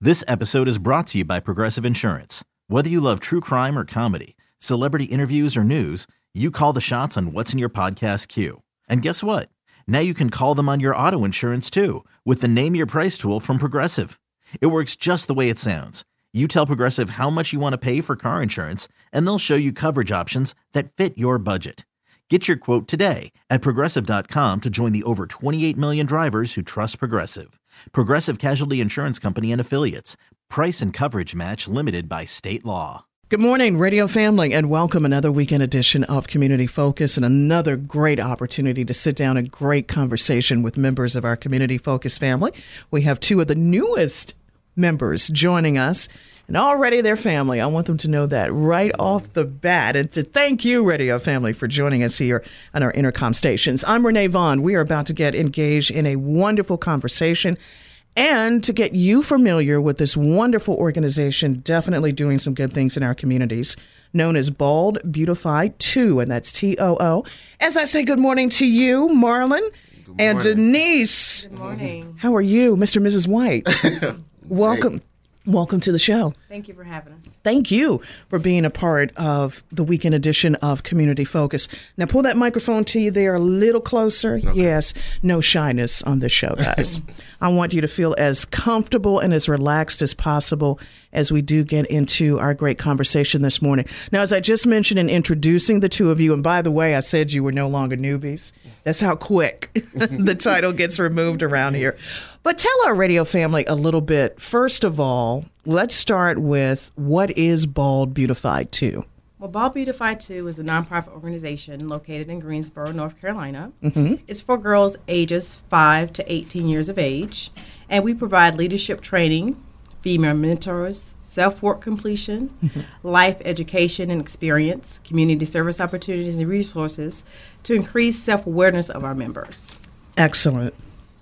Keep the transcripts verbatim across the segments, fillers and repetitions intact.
This episode is brought to you by Progressive Insurance. Whether you love true crime or comedy, celebrity interviews or news, you call the shots on what's in your podcast queue. And guess what? Now you can call them on your auto insurance too with the Name Your Price tool from Progressive. It works just the way it sounds. You tell Progressive how much you want to pay for car insurance, and they'll show you coverage options that fit your budget. Get your quote today at Progressive dot com to join the over twenty-eight million drivers who trust Progressive. Progressive Casualty Insurance Company and Affiliates. Price and coverage match limited by state law. Good morning, radio family, and welcome another weekend edition of Community Focus and another great opportunity to sit down in great conversation with members of our Community Focus family. We have two of the newest members joining us, and already their family. I want them to know that right off the bat, and to thank you, radio family, for joining us here on our Intercom stations. I'm Renee Vaughn. We are about to get engaged in a wonderful conversation and to get you familiar with this wonderful organization, definitely doing some good things in our communities, known as Bald Beautify two, and that's T O O. As I say good morning to you, Marlon and Denise. Good morning. How are you, Mister and Missus White? Welcome. Welcome to the show. Thank you for having us. Thank you for being a part of the weekend edition of Community Focus. Now, pull that microphone to you there a little closer. Okay. Yes, no shyness on this show, guys. I want you to feel as comfortable and as relaxed as possible as we do get into our great conversation this morning. Now, as I just mentioned in introducing the two of you, and by the way, I said you were no longer newbies. That's how quick the title gets removed around here. But tell our radio family a little bit. First of all, let's start with what is Bald Beautify two? Well, Bald Beautify two is a nonprofit organization located in Greensboro, North Carolina. Mm-hmm. It's for girls ages five to eighteen years of age, and we provide leadership training, female mentors, self-work completion, mm-hmm. life education and experience, community service opportunities and resources to increase self-awareness of our members. Excellent.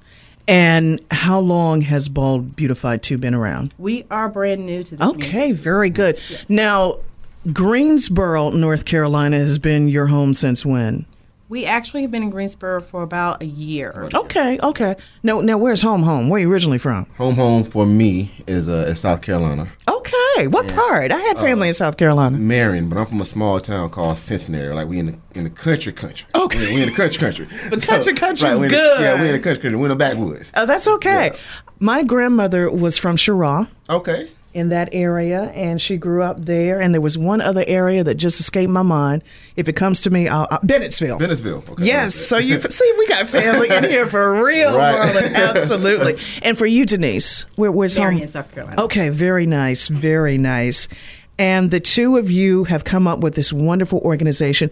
And how long has Bald Beautify two been around? We are brand new to the Okay, community. very good. Yes. Now, Greensboro, North Carolina has been your home since when? We actually have been in Greensboro for about a year. Okay, okay. Now, now where's home home? Where are you originally from? Home home for me is uh, is South Carolina. Okay, what Yeah. part? I had family uh, in South Carolina. Marion, but I'm from a small town called Cincinnati. Like we in the in the country country. Okay. We, we in the country country. The country country's right, we in the- good. yeah, we in the country country. We in the backwoods. Oh, that's okay. Yeah. My grandmother was from Cheraw, Okay. in that area, and she grew up there. And there was one other area that just escaped my mind. If it comes to me, I'll, I'll, Bennettsville. Bennettsville. Okay. Yes, so you see, we got family in here for real, Right. Marlon. Absolutely. And for you, Denise, where, where's home? Marion, South Carolina. Okay, very nice, very nice. And the two of you have come up with this wonderful organization.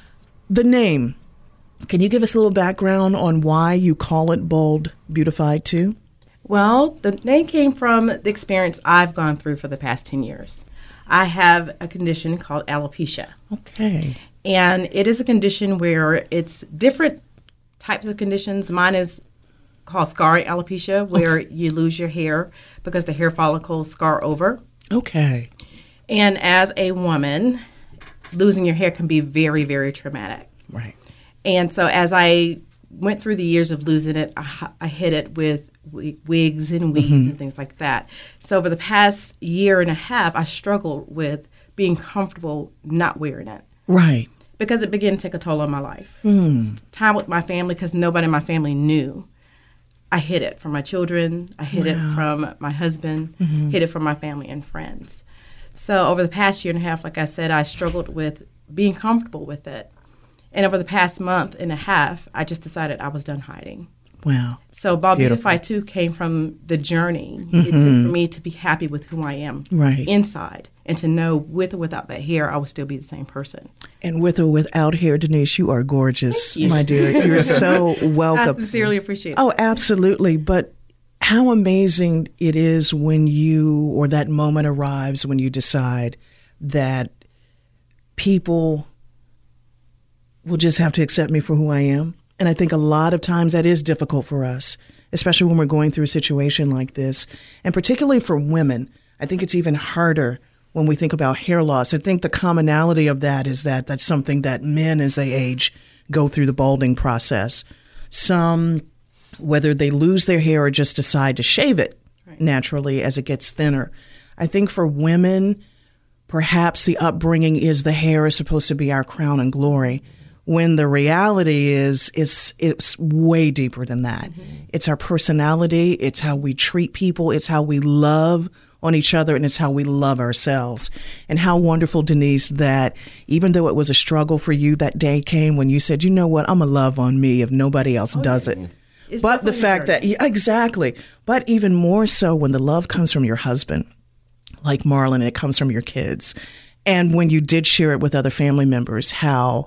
The name, can you give us a little background on why you call it Bald Beautify two? Well, the name came from the experience I've gone through for the past ten years. I have a condition called alopecia, Okay. and it is a condition where it's different types of conditions. Mine is called scarring alopecia, where you lose your hair because the hair follicles scar over. Okay. And as a woman, losing your hair can be very, very traumatic. Right. And so as I went through the years of losing it, I, I hit it with wi- wigs and weaves Mm-hmm. and things like that. So over the past year and a half, I struggled with being comfortable not wearing it Right. because it began to take a toll on my life. Mm. Time with my family, because nobody in my family knew. I hid it from my children. I hid Wow. it from my husband. Mhm. Hid it from my family and friends. So over the past year and a half, like I said, I struggled with being comfortable with it. And over the past month and a half, I just decided I was done hiding. Wow. So Bald Beautiful. Beautify two came from the journey. Mhm. It's for me to be happy with who I am Right. inside and to know with or without that hair, I will still be the same person. And with or without hair, Denise, you are gorgeous, Thank you. my dear. You're so I welcome. sincerely appreciate it. Oh, absolutely. But how amazing it is when you, or that moment arrives when you decide that people will just have to accept me for who I am. And I think a lot of times that is difficult for us, especially when we're going through a situation like this. And particularly for women, I think it's even harder when we think about hair loss. I think the commonality of that is that that's something that men as they age go through the balding process. Some, whether they lose their hair or just decide to shave it right. naturally as it gets thinner. I think for women, perhaps the upbringing is the hair is supposed to be our crown and glory, when the reality is it's it's way deeper than that. Mm-hmm. It's our personality, it's how we treat people, it's how we love on each other, and it's how we love ourselves. And how wonderful, Denise, that even though it was a struggle for you, that day came when you said, you know what, I'm going to love on me if nobody else oh, does yes. it. It's but the fact that, yeah, exactly, but even more so when the love comes from your husband, like Marlon, and it comes from your kids. And when you did share it with other family members, how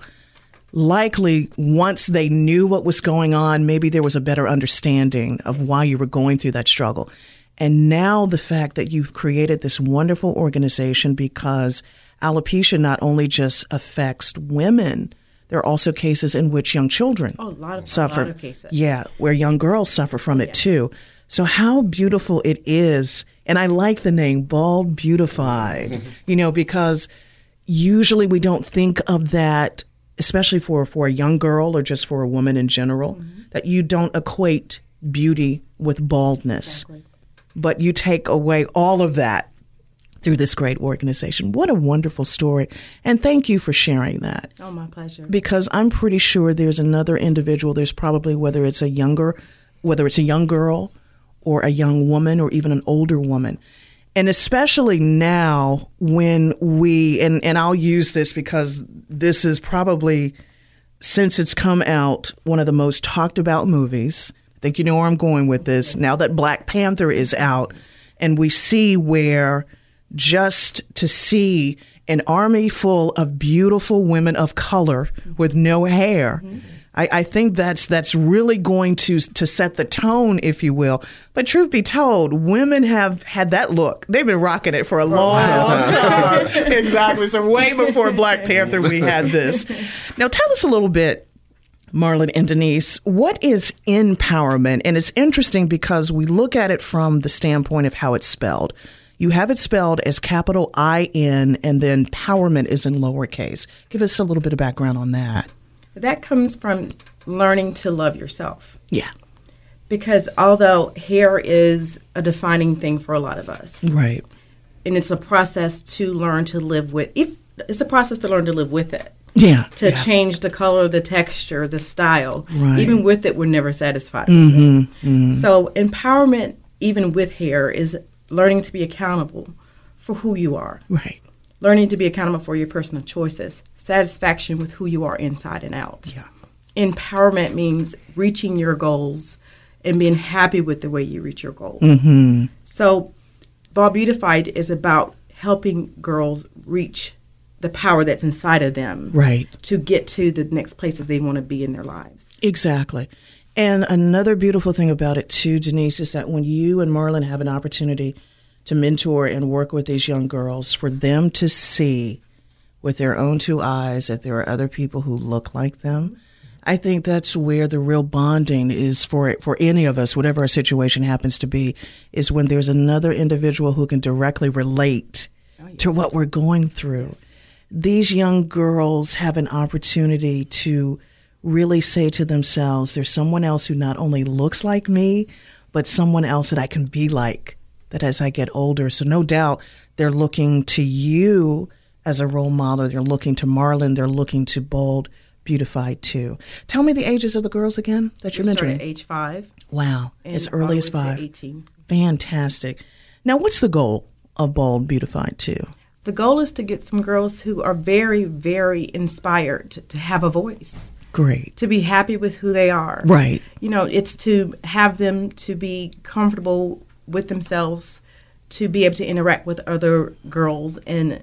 likely once they knew what was going on, maybe there was a better understanding of why you were going through that struggle. And now the fact that you've created this wonderful organization, because alopecia not only just affects women, there are also cases in which young children oh, a lot of, suffer. A lot of cases. Yeah, where young girls suffer from it yes. too. So how beautiful it is. And I like the name Bald Beautified, you know, because usually we don't think of that, especially for, for a young girl or just for a woman in general, mm-hmm. that you don't equate beauty with baldness. Exactly. But you take away all of that through this great organization. What a wonderful story. And thank you for sharing that. Oh, my pleasure. Because I'm pretty sure there's another individual, there's probably, whether it's a younger, whether it's a young girl or a young woman or even an older woman. And especially now when we, and, and I'll use this because this is probably, since it's come out, one of the most talked about movies. I think you know where I'm going with this. Now that Black Panther is out, and we see where just to see an army full of beautiful women of color with no hair, mm-hmm. I, I think that's that's really going to to set the tone, if you will. But truth be told, women have had that look. They've been rocking it for a long, long time. Exactly. So way before Black Panther, we had this. Now, tell us a little bit, Marlon and Denise, what is empowerment? And it's interesting because we look at it from the standpoint of how it's spelled. You have it spelled as capital I N, and then empowerment is in lowercase. Give us a little bit of background on that. That comes from learning to love yourself. Yeah. Because although hair is a defining thing for a lot of us. Right. And it's a process to learn to live with. If, it's a process to learn to live with it. Yeah. To yeah. change the color, the texture, the style. Right. Even with it, we're never satisfied mm-hmm. with it. Mm-hmm. So empowerment, even with hair, is learning to be accountable for who you are. Right. Learning to be accountable for your personal choices, satisfaction with who you are inside and out. Yeah. Empowerment means reaching your goals and being happy with the way you reach your goals. Mm-hmm. So Bald Beautified is about helping girls reach the power that's inside of them. Right. To get to the next places they want to be in their lives. Exactly. And another beautiful thing about it, too, Denise, is that when you and Marlon have an opportunity to mentor and work with these young girls, for them to see with their own two eyes that there are other people who look like them, I think that's where the real bonding is for for any of us, whatever our situation happens to be, is when there's another individual who can directly relate oh, yes. to what we're going through. Yes. These young girls have an opportunity to really say to themselves, there's someone else who not only looks like me, but someone else that I can be like, that as I get older. So no doubt they're looking to you as a role model. They're looking to Marlon. They're looking to Bald Beautified too. Tell me the ages of the girls again that you're we mentioning. Start at age five. Wow. As early as five. To eighteen. Fantastic. Now, what's the goal of Bald Beautified too? The goal is to get some girls who are very, very inspired to, to have a voice. Great. To be happy with who they are. Right. You know, it's to have them to be comfortable with themselves, to be able to interact with other girls. And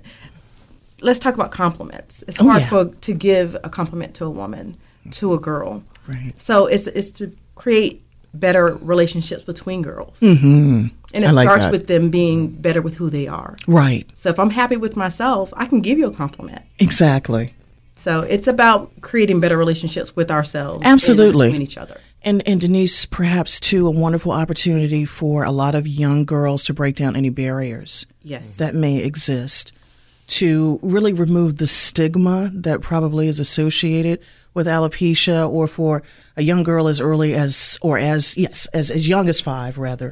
let's talk about compliments. It's oh, hard yeah. for to give a compliment to a woman, to a girl. Right. So it's it's to create better relationships between girls. Mm-hmm. And it I like starts that. with them being better with who they are. Right. So if I'm happy with myself, I can give you a compliment. Exactly. So it's about creating better relationships with ourselves. Absolutely. And between each other. And, and Denise, perhaps, too, a wonderful opportunity for a lot of young girls to break down any barriers yes. that may exist, to really remove the stigma that probably is associated with alopecia, or for a young girl as early as, or as, yes, as, as young as five, rather,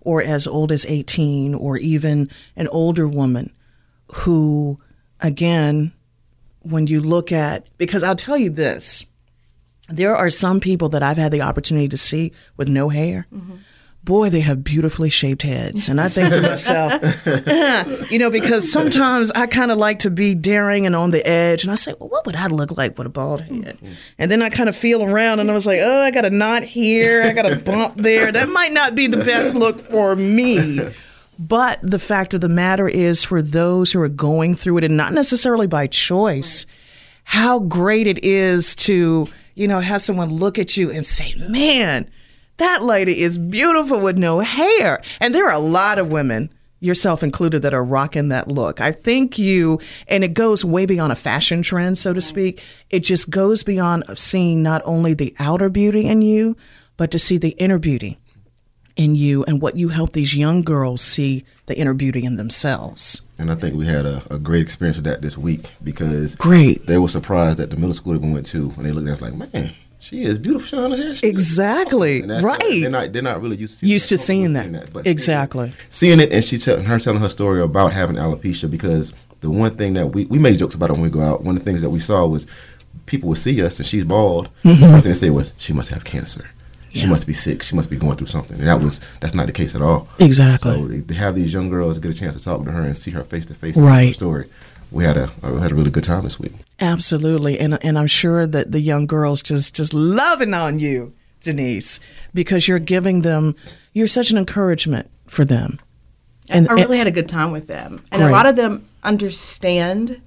or as old as eighteen, or even an older woman who, again, when you look at, because I'll tell you this, there are some people that I've had the opportunity to see with no hair. Mm-hmm. Boy, they have beautifully shaped heads. And I think to myself, you know, because sometimes I kind of like to be daring and on the edge. And I say, well, what would I look like with a bald head? Mm-hmm. And then I kind of feel around and I was like, oh, I got a knot here. I got a bump there. That might not be the best look for me. But the fact of the matter is, for those who are going through it, and not necessarily by choice, how great it is to, you know, have someone look at you and say, man, that lady is beautiful with no hair. And there are a lot of women, yourself included, that are rocking that look. I think you, and it goes way beyond a fashion trend, so to speak. It just goes beyond seeing not only the outer beauty in you, but to see the inner beauty in you, and what you help these young girls see the inner beauty in themselves. And I think we had a, a great experience of that this week, because great. They were surprised at the middle school that we went to, and they looked at us like, man, she is beautiful. She on her hair. She exactly. awesome. Right. They're not, they're not really used to seeing used that. to seeing that. seeing that. But exactly. Seeing, seeing it, and she tell, her telling her story about having alopecia, because the one thing that we, we made jokes about it when we go out, one of the things that we saw was people would see us and she's bald. Mm-hmm. The first thing they say was, she must have cancer. She yeah. must be sick. She must be going through something. And that was that's not the case at all. Exactly. So they, they have these young girls get a chance to talk to her and see her face to face. Right. Story. We had a we had a really good time this week. Absolutely, and and I'm sure that the young girls just just loving on you, Denise, because you're giving them. You're such an encouragement for them. And I really and, had a good time with them, and great. A lot of them understand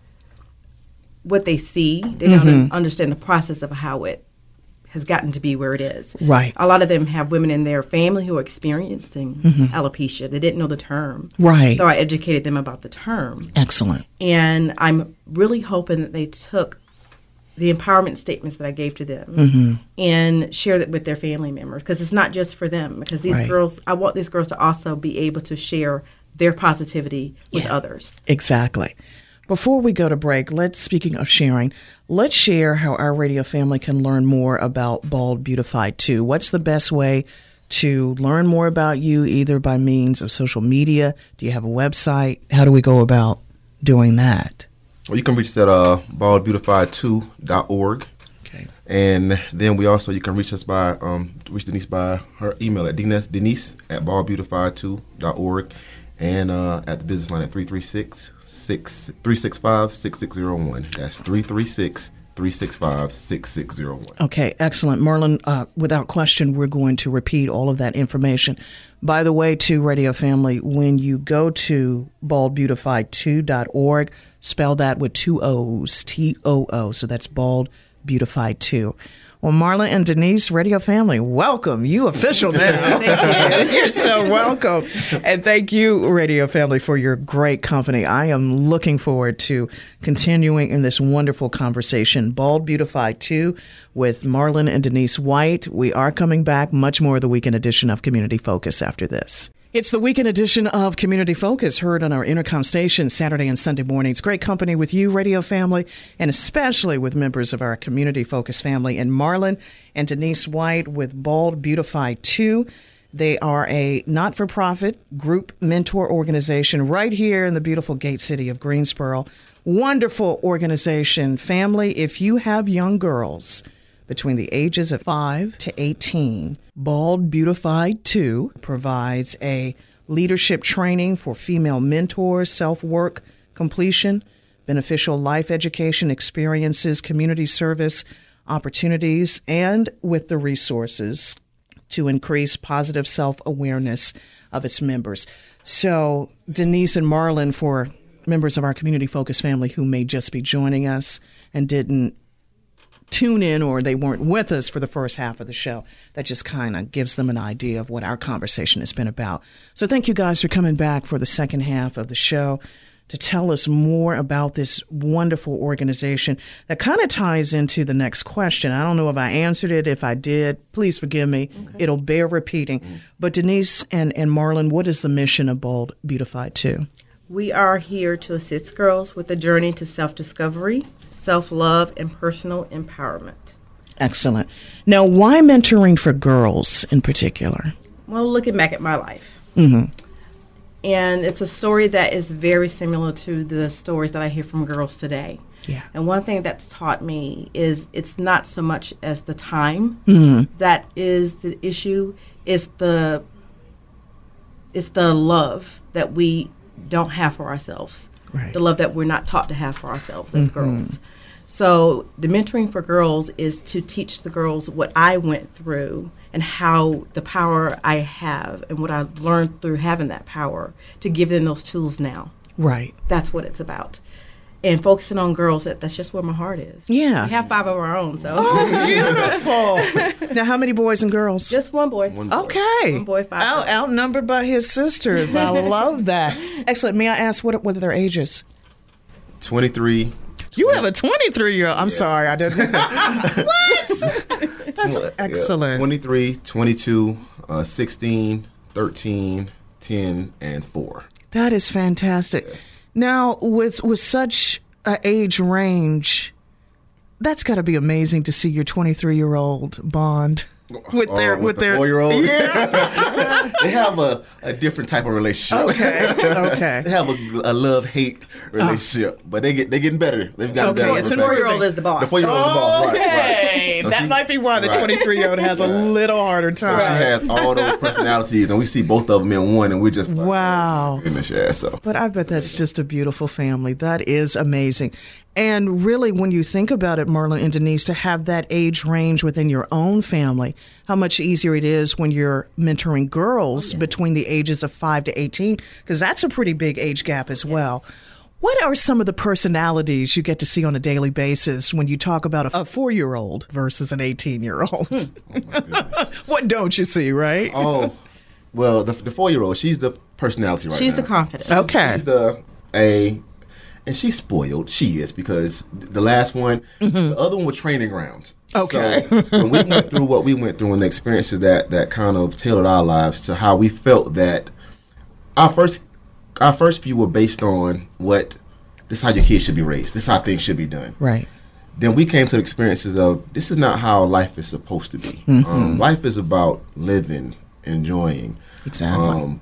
what they see. They don't mm-hmm. understand the process of how it has gotten to be where it is. Right. A lot of them have women in their family who are experiencing mm-hmm. alopecia. They didn't know the term. Right. So I educated them about the term. Excellent. And I'm really hoping that they took the empowerment statements that I gave to them mm-hmm. and shared it with their family members, because it's not just for them. Because these right. girls, I want these girls to also be able to share their positivity with yeah. others. Exactly. Before we go to break, let's, speaking of sharing, let's share how our radio family can learn more about Bald Beautified two. What's the best way to learn more about you, either by means of social media? Do you have a website? How do we go about doing that? Well, you can reach us at uh, bald beautified two dot org. Okay. And then we also, you can reach us by, um, reach Denise by her email at Denise, Denise at bald beautified two dot org. And uh, at the business line at three three six, three six five, six six zero one. That's three three six, three six five, six six zero one. Okay, excellent. Marlon, uh, without question, we're going to repeat all of that information. By the way, to Radio Family, when you go to bald beautified two dot org, spell that with two O's, T O O. So that's Bald Beautified two. Well, Marla and Denise, Radio Family, welcome. You official now. Thank you. You're so welcome. And thank you, Radio Family, for your great company. I am looking forward to continuing in this wonderful conversation. Bald Beautified two with Marlon and Denise White. We are coming back, much more of the weekend edition of Community Focus after this. It's the weekend edition of Community Focus, heard on our Intercom station Saturday and Sunday mornings. Great company with you, Radio Family, and especially with members of our Community Focus family, and Marlon and Denise White with Bald Beautified two. They are a not-for-profit group mentor organization right here in the beautiful Gate City of Greensboro. Wonderful organization. Family, if you have young girls between the ages of five to eighteen, Bald Beautified two provides a leadership training for female mentors, self-work completion, beneficial life education experiences, community service opportunities, and with the resources to increase positive self-awareness of its members. So Denise and Marlon, for members of our Community Focus family who may just be joining us and didn't tune in, or they weren't with us for the first half of the show, that just kind of gives them an idea of what our conversation has been about. So thank you guys for coming back for the second half of the show to tell us more about this wonderful organization that kind of ties into the next question. I don't know if I answered it. If I did, please forgive me. Okay. It'll bear repeating. Mm. But Denise and, and Marlon, what is the mission of Bald Beautified two? We are here to assist girls with the journey to self-discovery, self-love, and personal empowerment. Excellent. Now, why mentoring for girls in particular? Well, looking back at my life, Mm-hmm. And it's a story that is very similar to the stories that I hear from girls today. Yeah. And one thing that's taught me is it's not so much as the time Mm-hmm. that is the issue, it's the it's the love that we don't have for ourselves. Right. The love that we're not taught to have for ourselves as mm-hmm. girls. So the mentoring for girls is to teach the girls what I went through and how the power I have and what I learned through having that power to give them those tools now. Right. That's what it's about. And focusing on girls, that, that's just where my heart is. Yeah. We have five of our own, so. Oh, beautiful. Now, how many boys and girls? Just one boy. One boy. Okay. One boy, five Out, girls. outnumbered by his sisters. I love that. Excellent. May I ask what, what are their ages? twenty-three. You have a twenty-three-year-old. I'm Yes. sorry. I didn't. What? That's Tw- excellent. Yeah, twenty-three, twenty-two, uh, sixteen, thirteen, ten, and four. That is fantastic. Yes. Now, with with such an age range, that's got to be amazing to see your twenty-three-year-old bond with Oh, their with with the their four-year-old? Yeah. They have a, a different type of relationship. Okay. Okay. They have a, a love-hate relationship, but they get they getting better. They've gotten Okay, better. it's The improving. four-year-old is the boss. The four-year-old is the boss. Right, Okay, right. So that she- might be why the right. twenty-three-year-old has a Right. little harder So time. she has all those personalities, and we see both of them in one, and we're just like, Wow. oh, goodness, yeah. So But I bet that's just a beautiful family. That is amazing. And really, when you think about it, Marlon and Denise, to have that age range within your own family, how much easier it is when you're mentoring girls between the ages of five to eighteen, because that's a pretty big age gap as well. What are some of the personalities you get to see on a daily basis when you talk about a, a four-year-old versus an eighteen-year-old? What don't you see, right? oh, well, the, the four-year-old, she's the personality right She's now. the confidence. Okay. She's the a, and she's spoiled. She is, because the last one, the other one was training grounds. Okay. So when we went through what we went through and the experiences that that kind of tailored our lives to how we felt that our first our first view were based on what this is how your kids should be raised. This is how things should be done. Right. Then we came to the experiences of this is not how life is supposed to be. Um, life is about living, enjoying. Exactly. Um,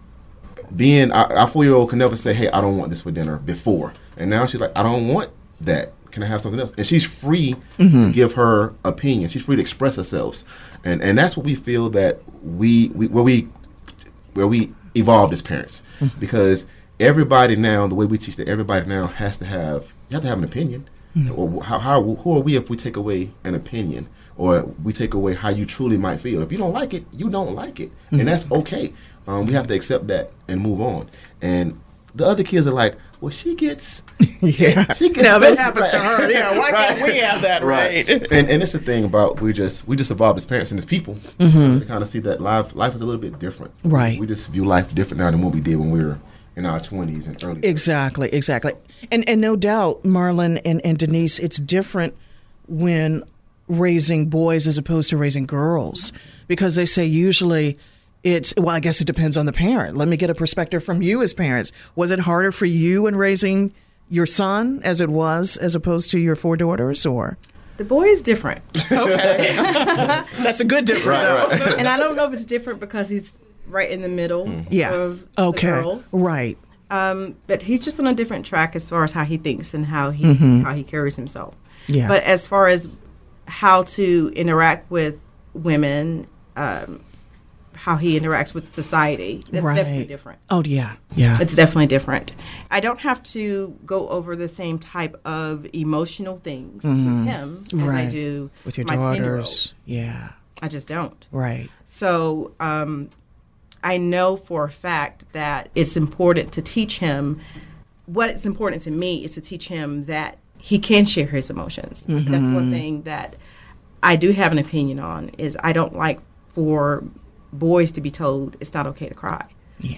being our, our four-year-old can never say, "Hey, I don't want this for dinner." Before, and now she's like, "I don't want that. Can I have something else?" And she's free to give her opinion. She's free to express herself, and and that's what we feel that we, we where we where we evolved as parents, because everybody now, the way we teach that everybody now has to have you have to have an opinion. Or how, how who are we if we take away an opinion, or we take away how you truly might feel? If you don't like it, you don't like it, and that's okay. Um, we have to accept that and move on. And the other kids are like, well, she gets, Yeah. she gets. Now those- that happens to her. Yeah. Why can't we have that? Right. and and it's the thing about we just we just evolved as parents and as people. We kind of see that life life is a little bit different. Right. We just view life different now than what we did when we were in our twenties and early. Exactly, exactly. And and no doubt, Marlon and, and Denise, it's different when raising boys as opposed to raising girls, because they say usually it's, well, I guess it depends on the parent. Let me get a perspective from you as parents. Was it harder for you in raising your son as it was as opposed to your four daughters, or? The boy is different. Okay. That's a good difference. though. And I don't know if it's different because he's right in the middle Yeah. of Okay. the girls. Right. Um, but he's just on a different track as far as how he thinks and how he how he carries himself. Yeah. But as far as how to interact with women, um, how he interacts with society, that's Right. definitely different. Oh, yeah. Yeah. It's definitely different. I don't have to go over the same type of emotional things with him as I Right. do With your my ten-year-old. daughters. Yeah. I just don't. Right. So um, I know for a fact that it's important to teach him. What is important to me is to teach him that he can share his emotions. That's one thing that I do have an opinion on, is I don't like for boys to be told it's not okay to cry. Yeah.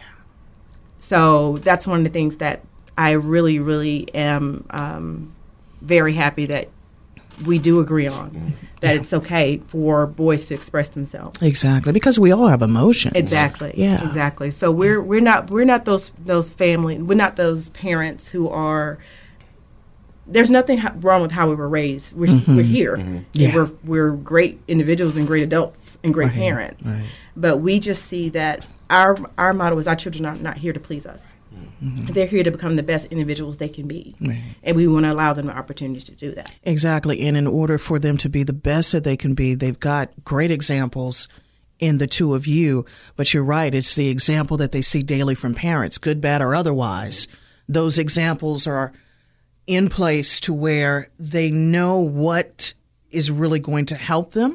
So that's one of the things that I really, really am um, very happy that we do agree on, that it's okay for boys to express themselves. Exactly, because we all have emotions. Exactly. Yeah. Exactly. So we're we're not we're not those those family we're not those parents who are. There's nothing ha- wrong with how we were raised. We're we're here. And Yeah. We're we're great individuals and great adults and great Right. parents. Right. But we just see that our our motto is our children are not here to please us. Mm-hmm. They're here to become the best individuals they can be. Right. And we want to allow them the opportunity to do that. Exactly. And in order for them to be the best that they can be, they've got great examples in the two of you. But you're right. It's the example that they see daily from parents, good, bad, or otherwise. Those examples are in place to where they know what is really going to help them,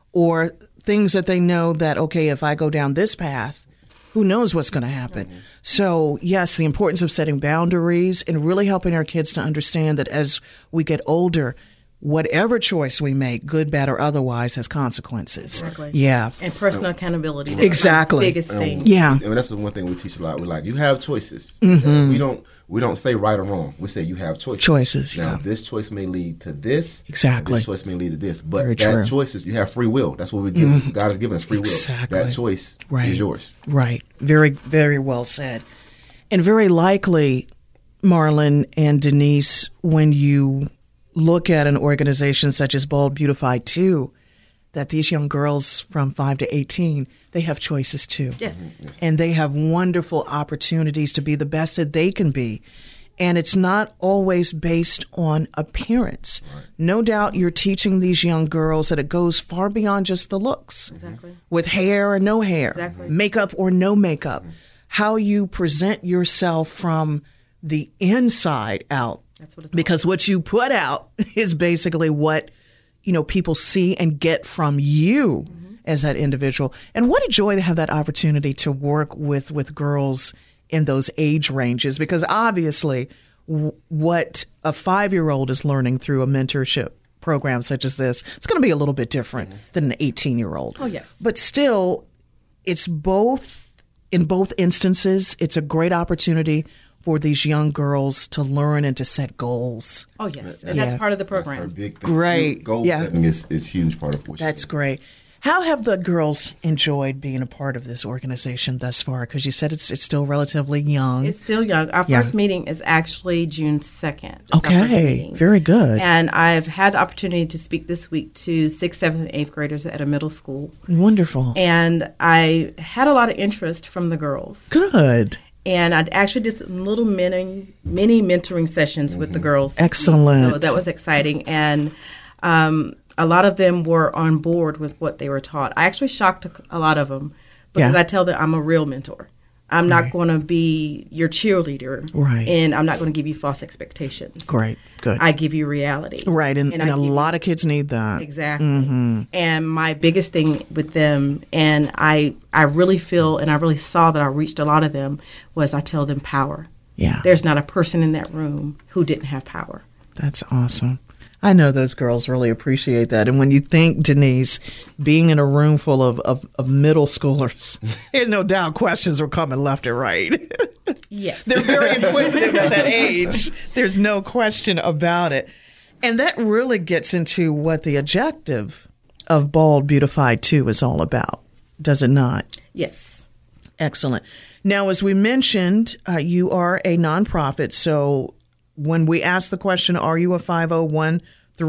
or things that they know that, okay, if I go down this path, who knows what's going to happen. Mm-hmm. So, yes, the importance of setting boundaries and really helping our kids to understand that as we get older, whatever choice we make, good, bad, or otherwise, has consequences. Exactly. Yeah. And personal accountability. That's exactly. The biggest thing. And, yeah. And that's the one thing we teach a lot. We're like, you have choices. Mm-hmm. We don't we don't say right or wrong. We say you have choices. Choices, now, yeah. this choice may lead to this. Exactly. This choice may lead to this. But Very that true. choice is, you have free will. That's what we give. Mm-hmm. God has given us free Exactly. will. That choice right. is yours. Right. Very, very well said. And very likely, Marlon and Denise, when you look at an organization such as Bald Beautified two, that these young girls from five to eighteen, they have choices too. Yes. Mm-hmm. Yes. And they have wonderful opportunities to be the best that they can be. And it's not always based on appearance. Right. No doubt you're teaching these young girls that it goes far beyond just the looks. Exactly. With hair or no hair, exactly. makeup or no makeup, mm-hmm. how you present yourself from the inside out. That's what it's because about. What you put out is basically what, you know, people see and get from you mm-hmm. as that individual. And what a joy to have that opportunity to work with, with girls in those age ranges, because obviously w- what a five-year-old is learning through a mentorship program such as this, it's going to be a little bit different yes. than an eighteen-year-old. Oh, yes. But still, it's both, in both instances, it's a great opportunity for these young girls to learn and to set goals. Oh, yes. That, and yeah. that's part of the program. That's our big thing. Great. Goal yeah. setting is, is huge part of what That's great. How have the girls enjoyed being a part of this organization thus far? Because you said it's it's still relatively young. It's still young. Our yeah. first meeting is actually June second. It's okay, very good. And I've had the opportunity to speak this week to sixth, seventh, and eighth graders at a middle school. Wonderful. And I had a lot of interest from the girls. Good. And I actually did some little mini, mini mentoring sessions mm-hmm. with the girls. Excellent. So that was exciting. And um, a lot of them were on board with what they were taught. I actually shocked a, a lot of them because yeah. I tell them I'm a real mentor. I'm right. not going to be your cheerleader. Right. And I'm not going to give you false expectations. Great. Good. I give you reality. Right. And, and, and a lot you, of kids need that. Exactly. Mm-hmm. And my biggest thing with them, and I, I really feel and I really saw that I reached a lot of them, was I tell them power. Yeah. There's not a person in that room who didn't have power. That's awesome. I know those girls really appreciate that. And when you think, Denise, being in a room full of, of, of middle schoolers, there's no doubt questions were coming left and right. Yes. They're very inquisitive at that age. There's no question about it. And that really gets into what the objective of Bald Beautified two is all about, does it not? Yes. Excellent. Now, as we mentioned, uh, you are a nonprofit, so when we ask the question, are you a five oh one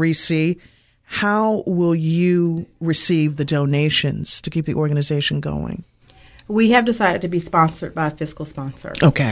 c, how will you receive the donations to keep the organization going? We have decided to be sponsored by a fiscal sponsor. Okay.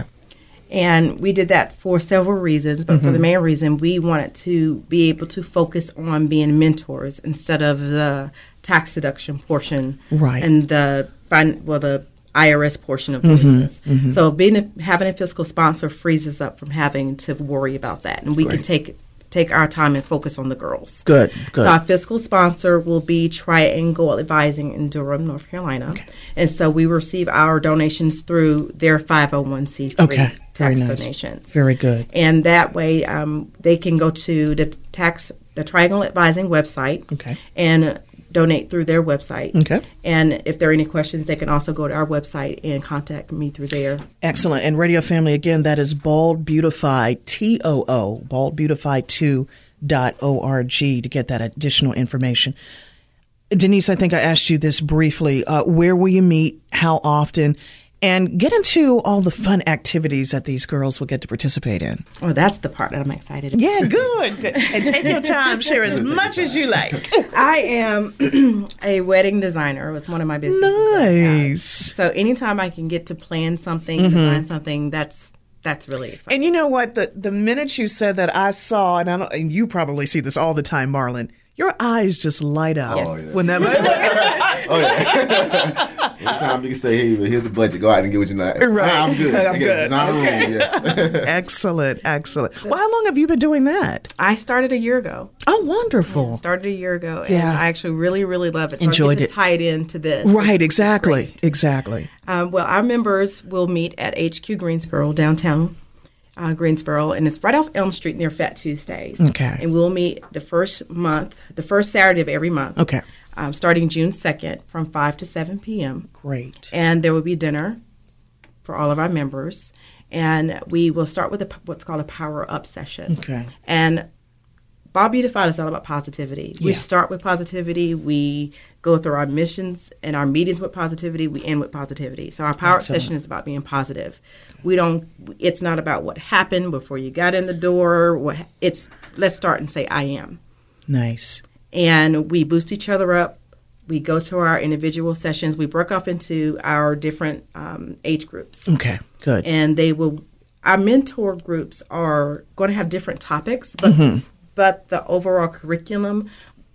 And we did that for several reasons, but mm-hmm. for the main reason, we wanted to be able to focus on being mentors instead of the tax deduction portion right. and the well the I R S portion of the mm-hmm. business. Mm-hmm. So being a, having a fiscal sponsor frees us up from having to worry about that, and we Great. can take take our time and focus on the girls. Good, good. So our fiscal sponsor will be Triangle Advising in Durham, North Carolina. Okay. And so we receive our donations through their five oh one c three okay. tax Very nice. donations. Very good. And that way um, they can go to the tax the Triangle Advising website okay. and donate through their website. Okay. And if there are any questions, they can also go to our website and contact me through there. Excellent. And Radio Family, again, that is Bald Beautified, T O O, bald beautified two dot org to get that additional information. Denise, I think I asked you this briefly. Uh, where will you meet? How often? and get into all the fun activities that these girls will get to participate in. Oh, that's the part that I'm excited about. Yeah, good. good. And take your time, share as much as you like. I am a wedding designer. It's one of my businesses. that I have. Nice. So anytime I can get to plan something, Mm-hmm. design something, that's that's really exciting. And you know what? The the minute you said that, I saw, and I don't, and you probably see this all the time, Marlon. Your eyes just light up Yes. Oh, yeah. when that. Oh yeah. Anytime you can say, "Hey, here's the budget. Go out and get what you like." Right. Ah, I'm good. I'm I get good. a design room. Okay. Yes. Excellent, excellent. Well, how long have you been doing that? I started a year ago. Oh, wonderful. Started a year ago, and Yeah. I actually really, really love it. So Enjoyed I get it. to tie it into this. Right, exactly, exactly. Um, well, our members will meet at H Q Greensboro, downtown uh, Greensboro, and it's right off Elm Street near Fat Tuesdays. Okay. And we'll meet the first month, the first Saturday of every month. Okay. Um, starting June second from five to seven p.m. Great. And there will be dinner for all of our members. And we will start with a, what's called a power up session. Okay. And Bob Beautified is all about positivity. We Yeah. start with positivity. We go through our missions and our meetings with positivity. We end with positivity. So our power up Excellent. session is about being positive. We don't. It's not about what happened before you got in the door. What it's let's start and say I am. Nice. And we boost each other up. We go to our individual sessions. We break off into our different um, age groups, Okay, good. and they will. Our mentor groups are going to have different topics, but but the overall curriculum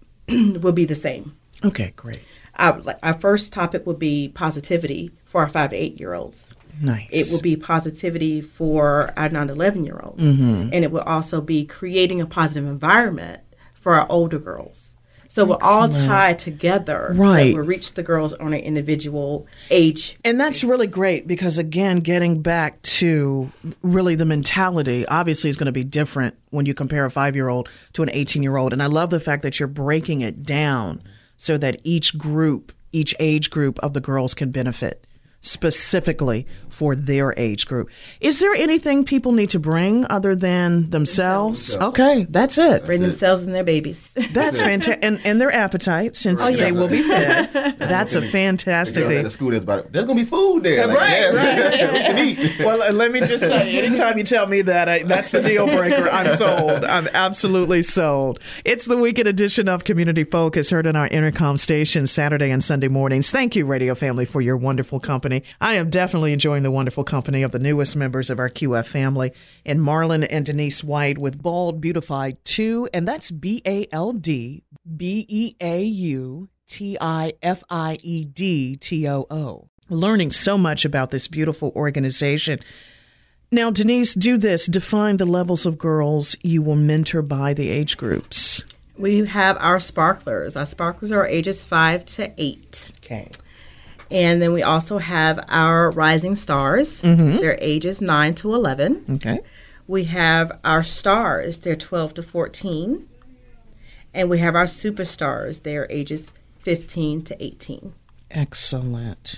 will be the same. Okay, great. Our, like, our first topic will be positivity for our five to eight year olds. Nice. It will be positivity for our nine to eleven year olds, Mm-hmm. and it will also be creating a positive environment for our older girls. So we'll all tie together. Right. That will reach the girls on an individual age. And that's really great because, again, getting back to really the mentality obviously is going to be different when you compare a five-year-old to an eighteen-year-old. And I love the fact that you're breaking it down so that each group, each age group of the girls can benefit specifically for their age group. Is there anything people need to bring other than themselves? Themselves. Okay, that's it. Bring themselves and their babies. That's fantastic. And, and their appetite, since Oh, yes. they will be fed. That's a fantastic At thing. the school, there's about it. There's gonna be food there. Like, Right, yes, we can eat. Well, uh, let me just say, anytime you tell me that, I, that's the deal breaker. I'm sold. I'm absolutely sold. It's the weekend edition of Community Focus, heard on our Intercom station Saturday and Sunday mornings. Thank you, Radio Family, for your wonderful company. I am definitely enjoying the wonderful company of the newest members of our Q F family, and Marlon and Denise White with Bald Beautified two, and that's B A L D B E A U T I F I E D T O O. Learning so much about this beautiful organization. Now, Denise, do this. Define the levels of girls you will mentor by the age groups. We have our sparklers. Our sparklers are ages five to eight. Okay. And then we also have our rising stars. They're ages nine to eleven. Okay. We have our stars. They're twelve to fourteen. And we have our superstars. They're ages fifteen to eighteen. Excellent.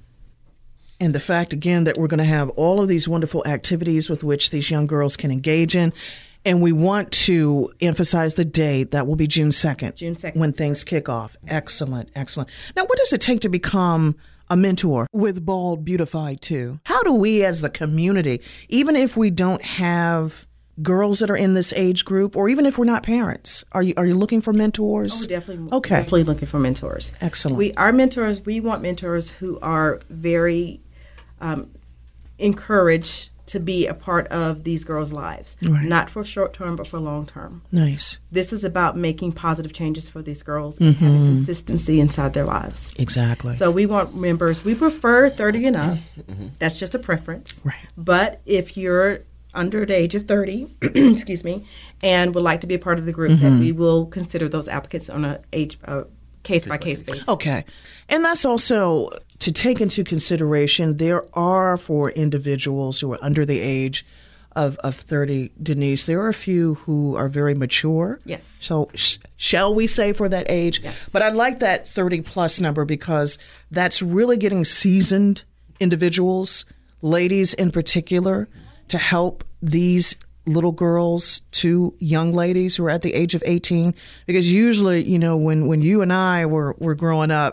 And the fact, again, that we're going to have all of these wonderful activities with which these young girls can engage in. And we want to emphasize the date. That will be June second. June second. When things kick off. Excellent, excellent. Now, what does it take to become a mentor with Bald Beautified two? How do we as the community, even if we don't have girls that are in this age group, or even if we're not parents, are you are you looking for mentors? Oh, definitely. Okay. Definitely looking for mentors. Excellent. We our mentors. We want mentors who are very um, encouraged to be a part of these girls' lives, Right. not for short term, but for long term. Nice. This is about making positive changes for these girls and having consistency inside their lives. Exactly. So we want members. We prefer thirty and up. That's just a preference. Right. But if you're under the age of thirty, excuse me, and would like to be a part of the group, then we will consider those applicants on a age uh, case by case basis. Okay. And that's also to take into consideration, there are, for individuals who are under the age of, of thirty, Denise, there are a few who are very mature. Yes. So sh- shall we say for that age? Yes. But I like that thirty plus number because that's really getting seasoned individuals, ladies in particular, to help these little girls to young ladies who are at the age of eighteen. Because usually, you know, when, when you and I were, were growing up,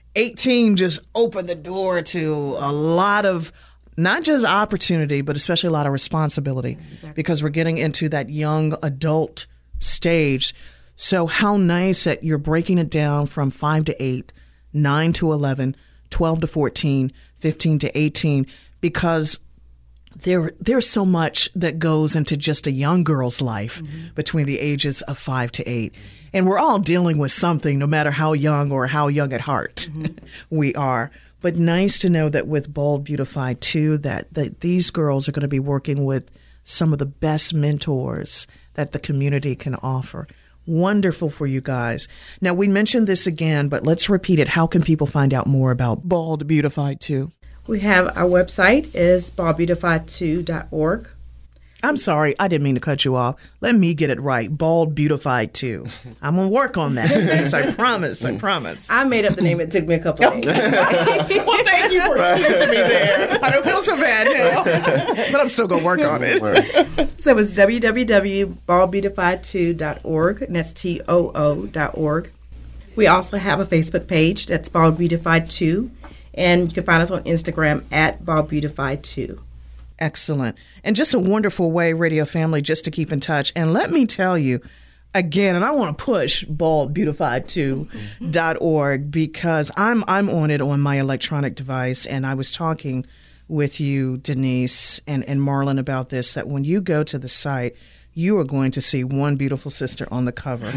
eighteen just opened the door to a lot of not just opportunity, but especially a lot of responsibility, exactly. because we're getting into that young adult stage. So how nice that you're breaking it down from five to eight, nine to eleven, twelve to fourteen, fifteen to eighteen, because there there's so much that goes into just a young girl's life mm-hmm. between the ages of five to eight. And we're all dealing with something, no matter how young or how young at heart mm-hmm. we are. But nice to know that with Bold Beautified two, that, that these girls are going to be working with some of the best mentors that the community can offer. Wonderful for you guys. Now, we mentioned this again, but let's repeat it. How can people find out more about Bold Beautified two? We have our website is bald beautified two dot org. I'm sorry, I didn't mean to cut you off. Let me get it right. Bald Beautified two. I'm going to work on that. Yes, I promise. I promise. I made up the name. It took me a couple of days. Well, thank you for excusing me there. I don't feel so bad now. But I'm still going to work on it. So it's w w w dot bald beautified two dot org, and that's T O O dot org. We also have a Facebook page that's Bald Beautified two, and you can find us on Instagram at Bald Beautified two. Excellent. And just a wonderful way, radio family, just to keep in touch. And let me tell you, again, and I want to push bald beautified two dot org because I'm I'm on it on my electronic device. And I was talking with you, Denise, and, and Marlon about this, that when you go to the site, you are going to see one beautiful sister on the cover.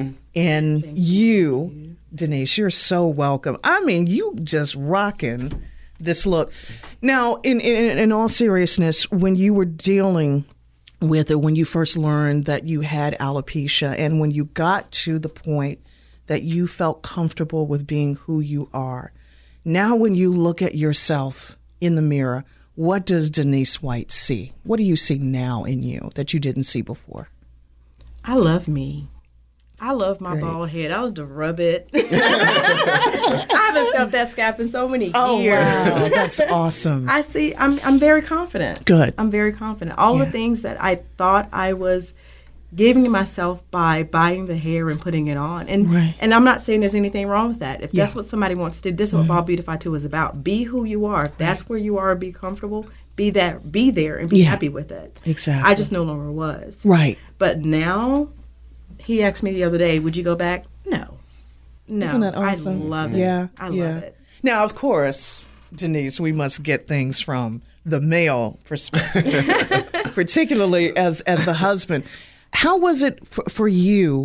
And you, Denise, you're so welcome. I mean, you just rocking this look. Now, in, in in all seriousness, when you were dealing with it, when you first learned that you had alopecia, and when you got to the point that you felt comfortable with being who you are, now when you look at yourself in the mirror, what does Denise White see? What do you see now in you that you didn't see before? I love me. I love my Great. bald head. I love to rub it. I haven't felt that scalp in so many oh, years. Wow, that's awesome. I see. I'm I'm very confident. Good. I'm very confident. All yeah. the things that I thought I was giving myself by buying the hair and putting it on, and right. and I'm not saying there's anything wrong with that. If yeah. that's what somebody wants to do, this is what mm-hmm. Bald Beautified two is about. Be who you are. If that's right. where you are, be comfortable. Be that. Be there and be yeah. happy with it. Exactly. I just no longer was. Right. But now. He asked me the other day, would you go back? No. No. Isn't that awesome? I love it. Yeah. I yeah. love it. Now, of course, Denise, we must get things from the male perspective, particularly as, as the husband. How was it for, for you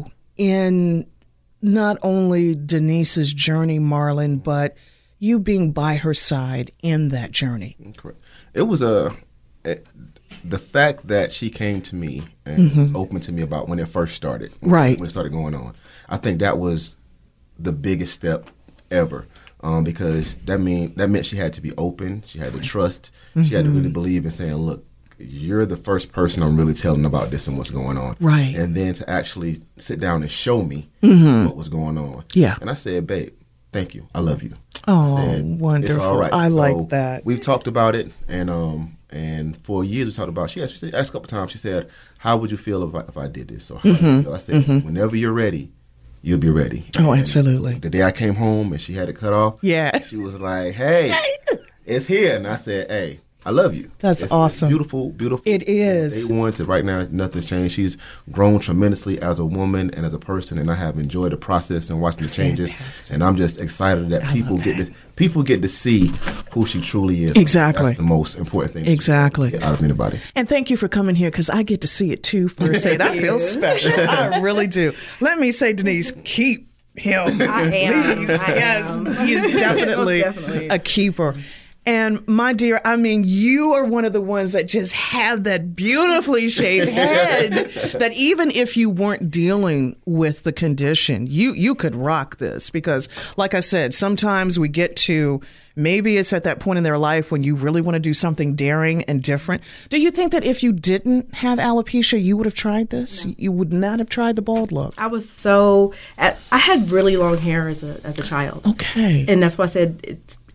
in not only Denise's journey, Marlon, but you being by her side in that journey? Correct. It was a... It, the fact that she came to me and mm-hmm. was open to me about when it first started, when, right. when it started going on, I think that was the biggest step ever, um, because that mean that meant she had to be open, she had to trust, mm-hmm. she had to really believe in saying, look, you're the first person I'm really telling about this and what's going on. Right. And then to actually sit down and show me mm-hmm. what was going on. Yeah. And I said, babe, thank you. I love you. Oh, I said, wonderful. It's all right. I so like that. We've talked about it, and um, and for years we talked about, she asked, she asked a couple times, she said, how would you feel if I, if I did this? Or how mm-hmm. would you feel? I said, mm-hmm. whenever you're ready, you'll be ready. Oh, and absolutely. The day I came home and she had it cut off, yeah. she was like, hey, it's here. And I said, hey, I love you. That's it's, awesome. It's beautiful, beautiful. It is. Day one to right now, nothing's changed. She's grown tremendously as a woman and as a person, and I have enjoyed the process and watching the changes. Fantastic. And I'm just excited that I people love get that. to people get to see who she truly is. Exactly. That's the most important thing. Exactly. Get out of anybody. And thank you for coming here, because I get to see it too firsthand. I feel special. I really do. Let me say, Denise, keep him. I am. Please. I yes, am. he is definitely, definitely a keeper. And my dear, I mean, you are one of the ones that just have that beautifully shaped head that even if you weren't dealing with the condition, you, you could rock this. Because like I said, sometimes we get to, maybe it's at that point in their life when you really want to do something daring and different. Do you think that if you didn't have alopecia, you would have tried this? No. You would not have tried the bald look? I was so, I had really long hair as a as a child. Okay. And that's why I said it's,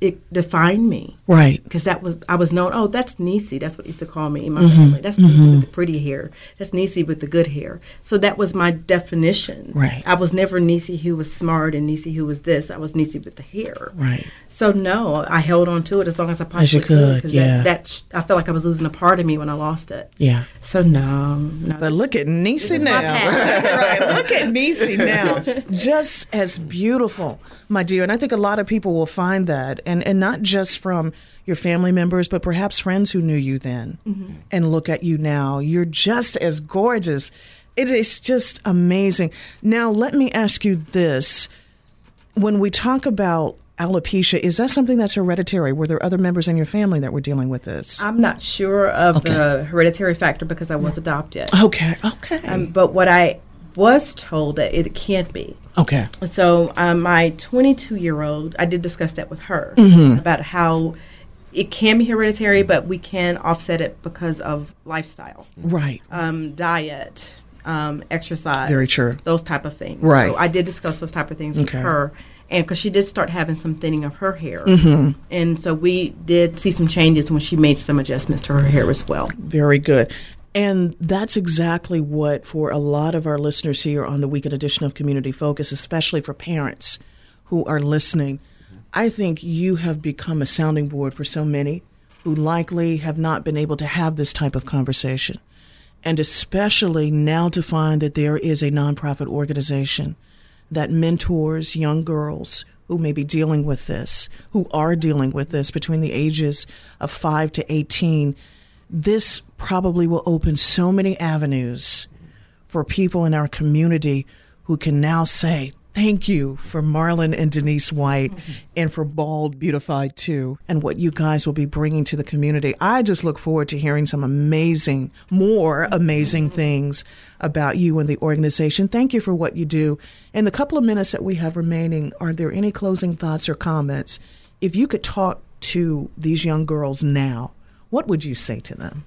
it defined me. Right. Because that was, I was known, oh, that's Niecy. That's what they used to call me in my mm-hmm. family. That's mm-hmm. Niecy with the pretty hair. That's Niecy with the good hair. So that was my definition. Right. I was never Niecy who was smart and Niecy who was this. I was Niecy with the hair. Right. So no, I held on to it as long as I possibly as you could. Because yeah. that, that sh- I felt like I was losing a part of me when I lost it. Yeah. So no. no but look is, at Niecy now. That's right. Look at Niecy now. Just as beautiful, my dear. And I think a lot of people will find that. And, and not just from your family members, but perhaps friends who knew you then mm-hmm. and look at you now. You're just as gorgeous. It is just amazing. Now, let me ask you this. When we talk about alopecia, is that something that's hereditary? Were there other members in your family that were dealing with this? I'm not sure of okay. the hereditary factor because I was adopted. Okay, okay. Um, but what I was told that it can't be. Okay. So um, my twenty-two-year-old, I did discuss that with her mm-hmm. about how it can be hereditary, but we can offset it because of lifestyle. Right. Um, diet, um, exercise. Very true. Those type of things. Right. So I did discuss those type of things okay. with her. And because she did start having some thinning of her hair. Mm-hmm. And so we did see some changes when she made some adjustments to her hair as well. Very good. And that's exactly what, for a lot of our listeners here on the weekend edition of Community Focus, especially for parents who are listening, I think you have become a sounding board for so many who likely have not been able to have this type of conversation. And especially now to find that there is a nonprofit organization that mentors young girls who may be dealing with this, who are dealing with this between the ages of five to eighteen. This probably will open so many avenues for people in our community who can now say, thank you for Marlon and Denise White mm-hmm. and for Bald Beautified too, and what you guys will be bringing to the community. I just look forward to hearing some amazing, more amazing mm-hmm. things about you and the organization. Thank you for what you do. In the couple of minutes that we have remaining, are there any closing thoughts or comments? If you could talk to these young girls now, what would you say to them?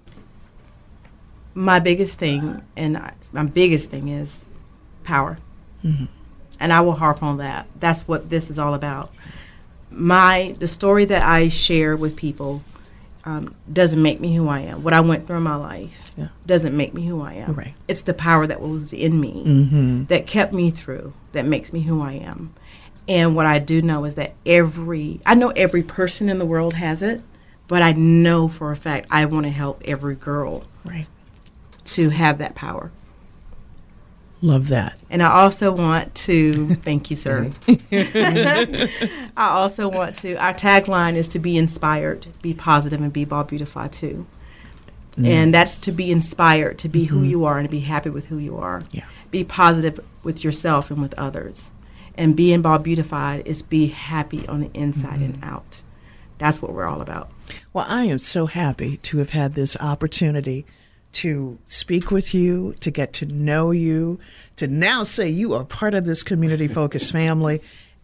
My biggest thing, and I, my biggest thing is power. Mm-hmm. And I will harp on that. That's what this is all about. My the story that I share with people um, doesn't make me who I am. What I went through in my life yeah. doesn't make me who I am. Right. It's the power that was in me mm-hmm. that kept me through, that makes me who I am. And what I do know is that every, I know every person in the world has it, but I know for a fact I want to help every girl right. to have that power. Love that. And I also want to, thank you, sir. I also want to, our tagline is to be inspired, be positive, and be Bald Beautified too. Mm. And that's to be inspired, to be mm-hmm. who you are and to be happy with who you are. Yeah. Be positive with yourself and with others. And being Bald Beautified is be happy on the inside mm-hmm. and out. That's what we're all about. Well, I am so happy to have had this opportunity to speak with you, to get to know you, to now say you are part of this Community Focus family.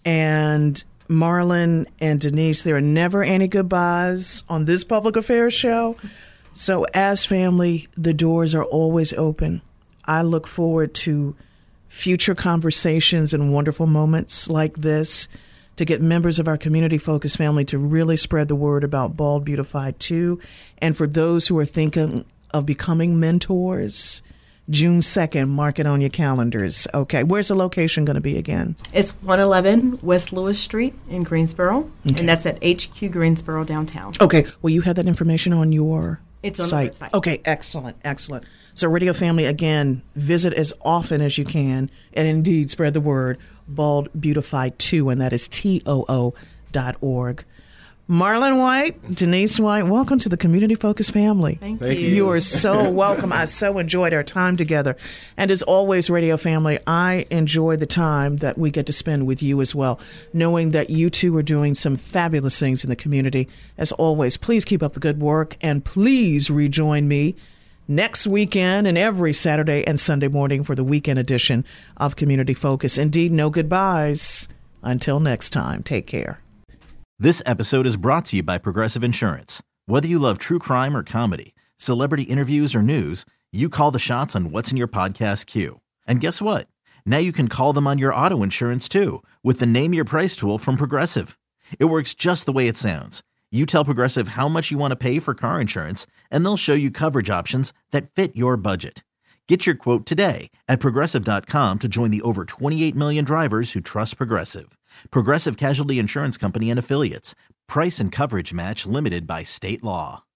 And Marlon and Denise, there are never any goodbyes on this public affairs show. So as family, the doors are always open. I look forward to future conversations and wonderful moments like this to get members of our Community Focus family to really spread the word about Bald Beautified too. And for those who are thinking of becoming mentors, June second, mark it on your calendars. Okay, where's the location going to be again? It's one eleven West Lewis Street in Greensboro, okay. and that's at H Q Greensboro downtown. Okay, well, you have that information on your it's on site. The website. Okay, excellent, excellent. So Radio Family, again, visit as often as you can, and indeed spread the word, Bald Beautified two, and that is T O O dot org. Marlon White, Denise White, welcome to the Community Focus family. Thank, Thank you. you. You are so welcome. I so enjoyed our time together. And as always, Radio Family, I enjoy the time that we get to spend with you as well, knowing that you two are doing some fabulous things in the community. As always, please keep up the good work, and please rejoin me next weekend and every Saturday and Sunday morning for the weekend edition of Community Focus. Indeed, no goodbyes. Until next time, take care. This episode is brought to you by Progressive Insurance. Whether you love true crime or comedy, celebrity interviews or news, you call the shots on what's in your podcast queue. And guess what? Now you can call them on your auto insurance too with the Name Your Price tool from Progressive. It works just the way it sounds. You tell Progressive how much you want to pay for car insurance, and they'll show you coverage options that fit your budget. Get your quote today at Progressive dot com to join the over twenty-eight million drivers who trust Progressive. Progressive Casualty Insurance Company and Affiliates. Price and coverage match limited by state law.